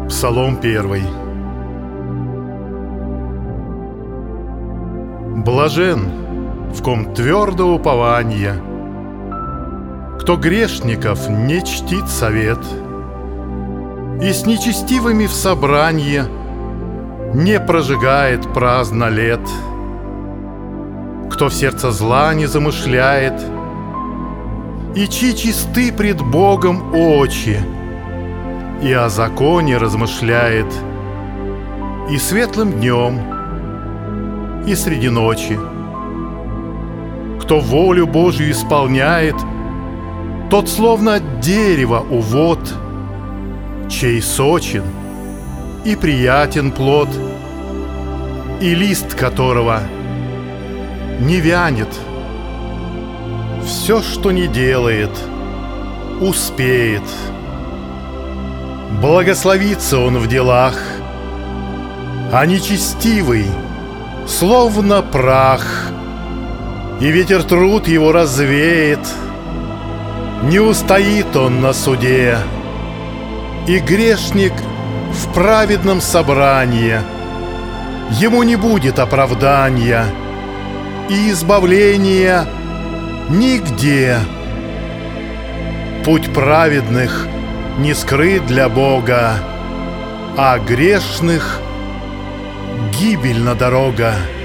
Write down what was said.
Псалом 1. Блажен, в ком твердо упование, кто грешников не чтит совет, и с нечестивыми в собранье не прожигает праздно лет, кто в сердце зла не замышляет, и чьи чисты пред Богом очи, и о законе размышляет и светлым днем, и среди ночи. Кто волю Божью исполняет, тот словно дерево увод, чей сочен и приятен плод, и лист которого не вянет. Все, что не делает, успеет. Благословится он в делах, а нечестивый словно прах, и ветер труд его развеет. Не устоит он на суде, и грешник в праведном собрании. Ему не будет оправдания и избавления нигде. Путь праведных не скрыт для Бога, а грешных гибельна дорога.